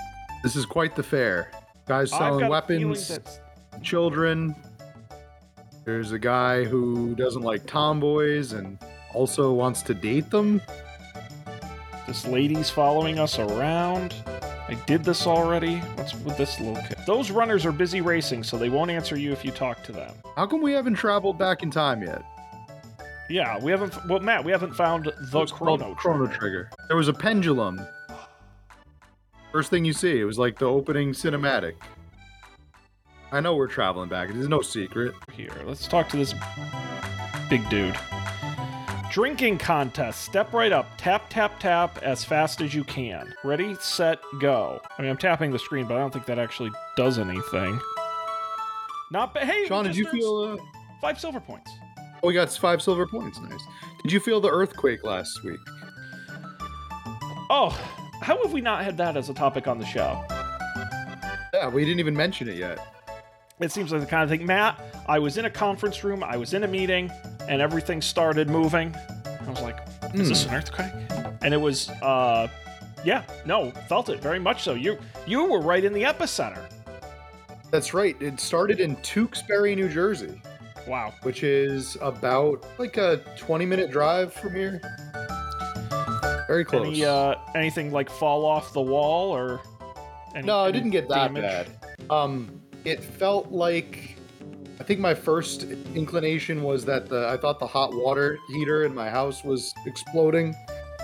This is quite the fair. Guys I've selling got a weapons, feeling that's- children. There's a guy who doesn't like tomboys and also wants to date them. This lady's following us around. I did this already. What's with this little kid? Those runners are busy racing, so they won't answer you if you talk to them. How come we haven't traveled back in time yet? Yeah, we haven't. Well, Matt, we haven't found the It's called chrono Chrono trigger. Trigger. There was a pendulum. First thing you see, it was like the opening cinematic. I know we're traveling back. It is no secret. Here, let's talk to this big dude. Drinking contest. Step right up. Tap, tap, tap as fast as you can. Ready, set, go. I mean, I'm tapping the screen, but I don't think that actually does anything. Not bad. Hey, Sean, we did just you earned feel? Uh... five silver points? Oh, we got five silver points. Nice. Did you feel the earthquake last week? Oh, how have we not had that as a topic on the show? Yeah, we didn't even mention it yet. It seems like the kind of thing. Matt, I was in a conference room, I was in a meeting, and everything started moving. I was like, is this an earthquake? And it was, uh, yeah, no, felt it very much so. You you were right in the epicenter. That's right. It started in Tewksbury, New Jersey, Wow. which is about like a twenty minute drive from here. Very close. Any, uh, anything like fall off the wall or any, no, it any didn't get that damage? bad. Um, it felt like, I think my first inclination was that the I thought the hot water heater in my house was exploding.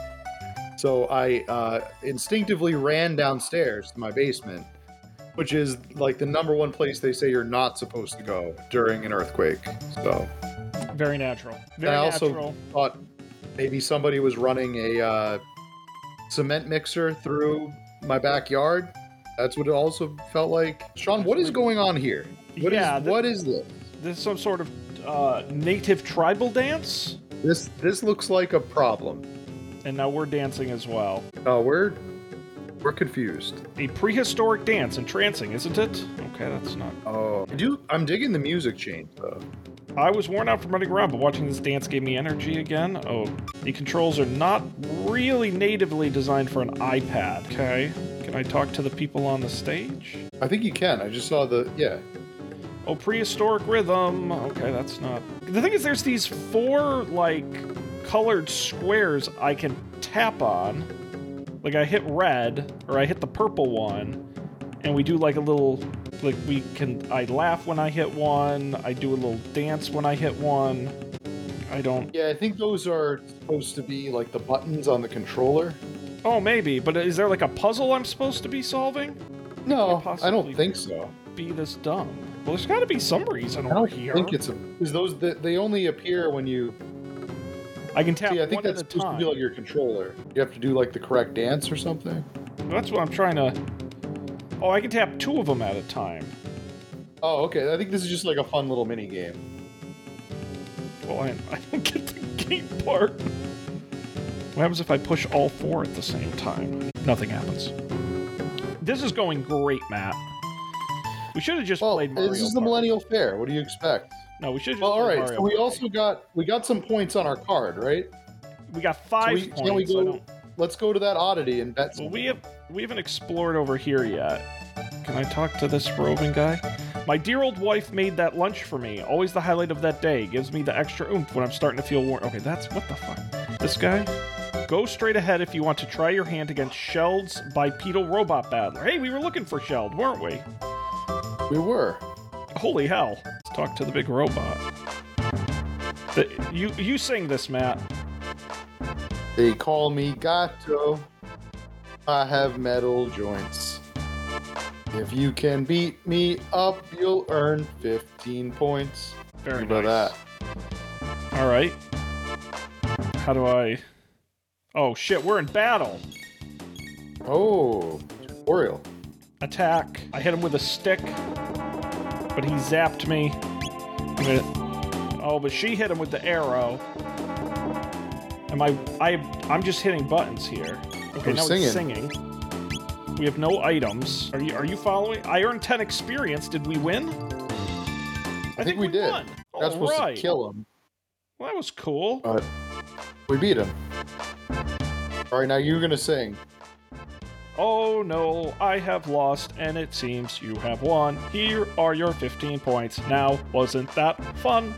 So I uh, instinctively ran downstairs to my basement, which is like the number one place they say you're not supposed to go during an earthquake. So Very natural. and Very I also natural. thought maybe somebody was running a uh, cement mixer through my backyard. That's what it also felt like. Sean, what is going on here? What is Yeah, th- what is this? This is some sort of uh, native tribal dance, This this looks like a problem. and now we're dancing as well. Oh, we're we're confused. A prehistoric dance, entrancing, isn't it? Okay, that's not. Oh, I do I'm digging the music change though. I was worn out from running around, but watching this dance gave me energy again. Oh, the controls are not really natively designed for an iPad. Okay, can I talk to the people on the stage? I think you can. I just saw the yeah. Oh, prehistoric rhythm. Okay, that's not. The thing is, there's these four, like, colored squares I can tap on. Like, I hit red, or I hit the purple one, and we do, like, a little. Like, we can. I laugh when I hit one, I do a little dance when I hit one. I don't. Yeah, I think those are supposed to be like the buttons on the controller. Oh, maybe, but is there, like, a puzzle I'm supposed to be solving? No, Or I don't possibly- think so. Be this dumb. Well, there's gotta be some reason I over don't here. think it's a because those they, they only appear when you I can tap see. I think one that's at a supposed time. to be like your controller. You have to do like the correct dance or something. That's what I'm trying to. Oh, I can tap two of them at a time. Oh, okay. I think this is just like a fun little mini game. Well, I, I don't get the game part. What happens if I push all four at the same time? Nothing happens. This is going great, Matt. We should have just Well, played Mario this is the Kart. Millennial Fair. What do you expect? No, we should have just Well, all played right. Mario So we Kart. also got we got some points on our card, right? we got So five we, points. can we I go? don't- Let's go to that oddity and bet. Well, some. we have we haven't explored over here yet. Can I talk to this roving guy? My dear old wife made that lunch for me. Always the highlight of that day. Gives me the extra oomph when I'm starting to feel worn. Okay, that's what the fuck. This guy. Go straight ahead if you want to try your hand against Sheld's bipedal robot battler. Hey, we were looking for Sheld, weren't we? We were. Holy hell! Let's talk to the big robot. The, you you sing this, Matt. They call me Gato. I have metal joints. If you can beat me up, you'll earn fifteen points. Very Think about nice. that. All right. How do I? Oh shit! We're in battle. Oh, tutorial. Attack. I hit him with a stick, but he zapped me. I'm gonna- Oh, but she hit him with the arrow. Am I? I? I'm just hitting buttons here. Okay, We're now singing. it's singing. We have no items. Are you? Are you following? I earned ten experience. Did we win? I, think we did. Won. We're not All supposed right. to kill him, Well, that was cool. but we beat him. All right, now you're gonna sing. Oh no, I have lost, and it seems you have won. Here are your fifteen points. Now, wasn't that fun?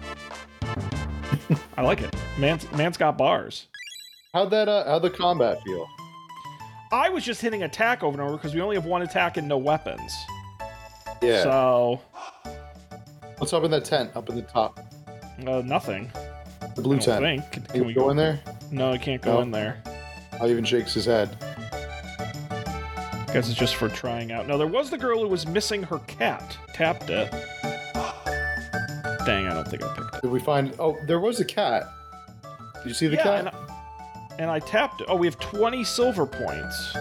I like it. Man's, man's got bars. How'd that, uh, how'd the combat feel? I was just hitting attack over and over because we only have one attack and no weapons. Yeah. So... What's up in that tent, up in the top? Uh, nothing. The blue I don't tent. think. Can, Can, can we go in there? No, I can't go No. in there. Oh, even shakes his head. Guess it's just for trying out. No, there was the girl who was missing her cat. Tapped it. Dang, I don't think I picked it. Did we find... Oh, there was a cat. Did you see the yeah, cat? And I, and I tapped it. Oh, we have twenty silver points.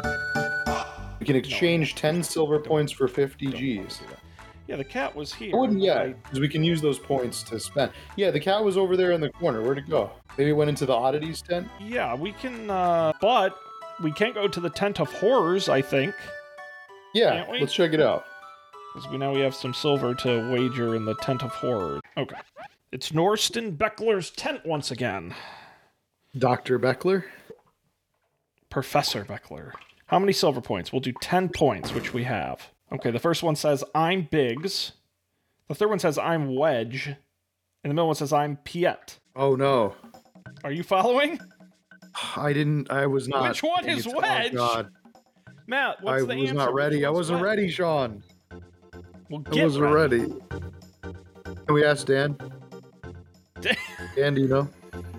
We can exchange ten silver points for fifty Don't wanna Gs. do that. Yeah, the cat was here. I wouldn't yet, I- because we can use those points to spend. Yeah, the cat was over there in the corner. Where'd it go? Maybe it went into the oddities tent? Yeah, we can, uh... But we can't go to the Tent of Horrors, I think. Yeah, Can't we? let's check it out. Because we now we have some silver to wager in the Tent of Horrors. Okay. It's Norston Beckler's tent once again. Doctor Beckler? Professor Beckler. How many silver points? We'll do ten points, which we have. Okay, the first one says, I'm Biggs. The third one says, I'm Wedge. And the middle one says, I'm Piet. Oh, no. Are you following? I didn't... I was not... Which one paying is atten- Wedge? Oh, God. Matt, what's I the was answer? not ready. Which I one's wasn't Wedge? ready, Sean. Well, I get wasn't ready. ready. Can we ask Dan? Dan- Dan, do you know?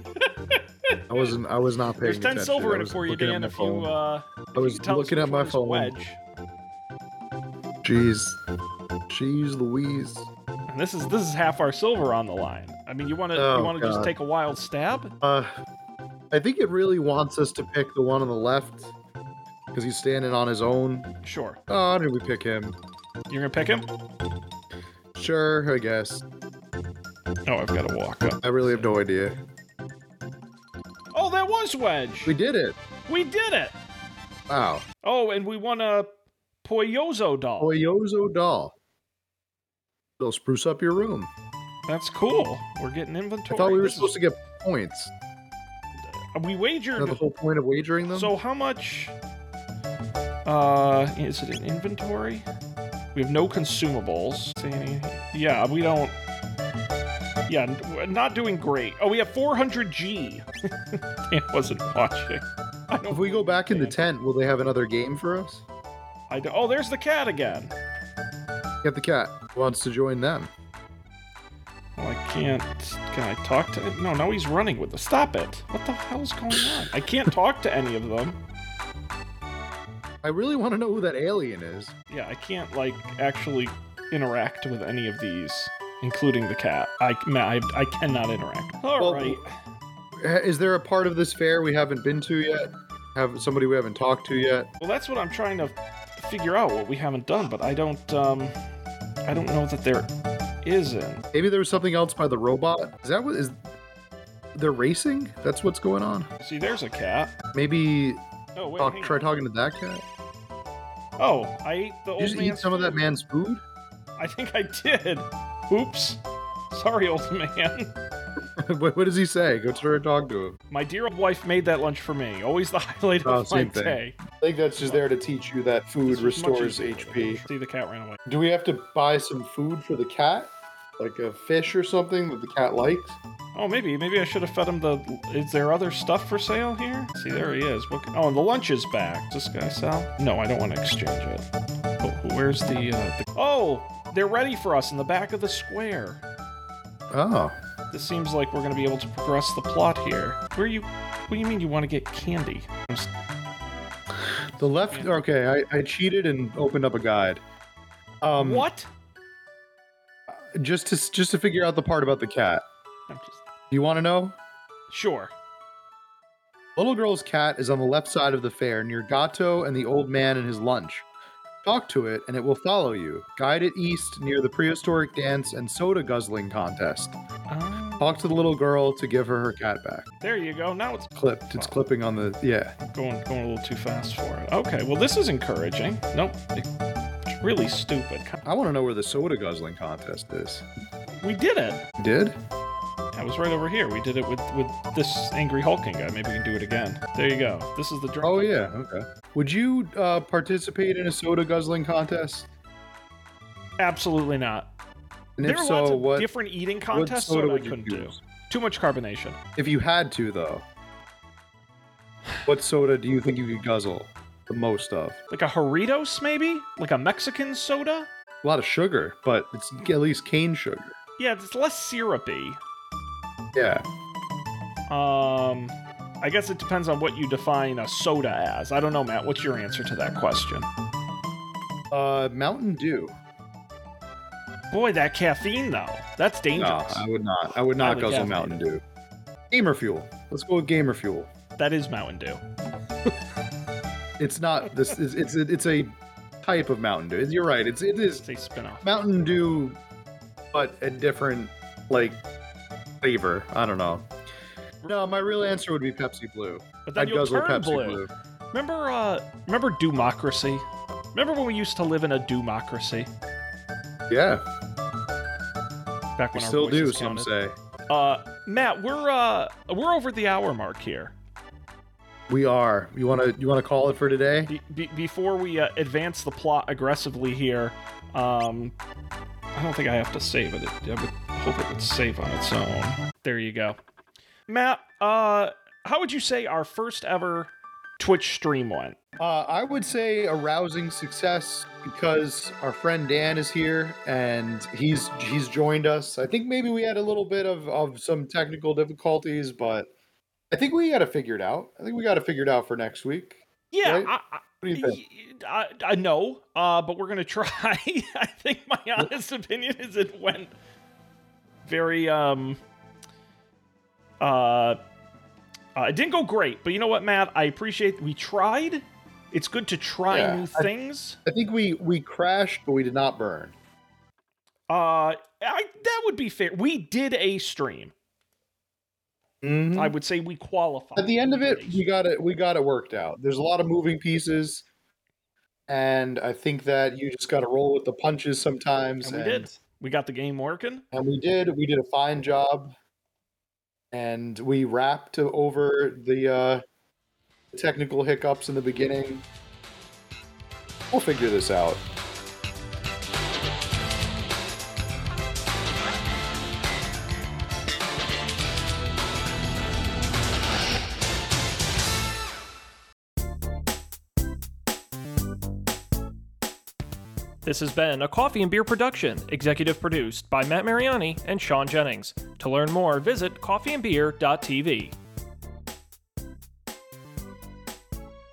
I wasn't... I was not paying There's ten attention. silver I in it was for you, looking at Dan, my if phone. you, uh... I was you can tell us looking at which my one is phone. Wedge. Jeez. Jeez Louise. And this is this is half our silver on the line. I mean, you want to Oh, you want to just God. take a wild stab? Uh, I think it really wants us to pick the one on the left. Because he's standing on his own. Sure. Oh, did we pick him? You're gonna pick him? Sure, I guess. Oh, I've got to walk up. I really have no idea. Oh, that was Wedge. We did it! We did it. Wow. Oh, and we won a Poyozo doll. Oyozo doll. It'll spruce up your room. That's cool. We're getting inventory. I thought we were This supposed to get points. to. We Isn't wagered. that the whole point of wagering them? So how much? Uh, is it an inventory? We have no consumables. Say any- Yeah, we don't. Yeah, n- we're not doing great. Oh, we have four hundred G. Dan wasn't watching. I don't if we go back in the understand. tent, will they have another game for us? I do- oh, there's the cat again. Get the cat. Who wants to join them? Well, I can't. Can I talk to him? No, now he's running with the. Stop it. What the hell's going on? I can't talk to any of them. I really want to know who that alien is. Yeah, I can't, like, actually interact with any of these, including the cat. I, I, I cannot interact. All right. Well, is there a part of this fair we haven't been to yet? Have somebody we haven't talked to yet? Well, that's what I'm trying to figure out, what we haven't done, but I don't, um, I don't know that there isn't. Maybe there was something else by the robot. Is that what is? They're racing. That's what's going on. See, there's a cat. Maybe Oh, wait, talk, hang try on. talking to that cat. Oh, I ate the Did old you just eat man's some of that food. man's food? I think I did. Oops. Sorry, old man. what, what does he say? Go try and talk to him. My dear old wife made that lunch for me. Always the highlight Oh, of my same thing. day. I think that's just there to teach you that food It's much restores easier. H P. See, the cat ran away. Do we have to buy some food for the cat? Like a fish or something that the cat likes? Oh, maybe. Maybe I should have fed him the... Is there other stuff for sale here? See, there he is. What... Oh, and the lunch is back. Does this guy sell? No, I don't want to exchange it. Oh, where's the, uh, the... Oh! They're ready for us in the back of the square. Oh. This seems like we're going to be able to progress the plot here. Where you... What do you mean you want to get candy? I'm s- The left... Okay, I, I cheated and opened up a guide. Um, what? Just to, just to figure out the part about the cat. I'm just... Do you want to know? Sure. Little girl's cat is on the left side of the fair near Gato and the old man and his lunch. Talk to it and it will follow you. Guide it east near the prehistoric dance and soda guzzling contest. Oh, Talk to the little girl to give her her cat back. there you go. Now it's Clipped. It's clipping on the... Yeah. going going a little too fast for it. Okay, well, this is encouraging. Nope. It's really stupid. I want to know where the soda guzzling contest is. We did it. Did? Yeah, I was right over here. We did it with, with this Angry Hulking guy. Maybe we can do it again. There you go. This is the drink. Oh, yeah. Okay. Would you uh, participate in a soda guzzling contest? Absolutely not. And There if are so, lots of what, different eating what contests, soda so I would you couldn't do. choose? Too much carbonation. If you had to, though, what soda do you think you could guzzle the most of? Like a Doritos, maybe? Like a Mexican soda? A lot of sugar, but it's at least cane sugar. Yeah, it's less syrupy. Yeah. Um, I guess it depends on what you define a soda as. I don't know, Matt. What's your answer to that question? Uh, Mountain Dew. Boy, that caffeine, though. That's No, dangerous. I would not. I would not Highly guzzle caffeinated. Mountain Dew. Gamer Fuel. Let's go with Gamer Fuel. That is Mountain Dew. It's not this. It's it's a, it's a type of Mountain Dew. You're right. It's it is It's a spin-off. Mountain Dew, but a different like flavor. I don't know. No, my real answer would be Pepsi Blue. But then I'd you'll guzzle turn Pepsi blue. Blue. Remember, uh, remember Democracy? Remember when we used to live in a Democracy? Yeah, Back we when our still do. voices Some counted? say Uh, Matt, we're uh, we're over the hour mark here. we are. You want to you want to call it for today? Be- be- before we uh, advance the plot aggressively here, um, I don't think I have to save it. I would hope it would save on its own. There you go. Matt, uh, how would you say our first ever Twitch stream went? Uh, I would say a rousing success because our friend Dan is here and he's he's joined us. I think maybe we had a little bit of, of some technical difficulties, but I think we got to figure it out. I think we got to figure it out for next week. Yeah, Right? I, I, What do you think? I, I know, uh, but we're gonna try. I think my honest opinion is it went very um uh, uh it didn't go great, but you know what, Matt? I appreciate we tried. It's good to try Yeah, new I- things. I think we we crashed, but we did not burn. Uh, I, that would be fair. We did a stream. Mhm. I would say we qualified. At the end of it, for a we got it. We got it worked out. There's a lot of moving pieces, and I think that you just got to roll with the punches sometimes. And we did. We got the game working. And we did. We did a fine job, and we wrapped over the uh, technical hiccups in the beginning. We'll figure this out. This has been a Coffee and Beer production, executive produced by Matt Mariani and Sean Jennings. To learn more, visit coffee and beer dot t v.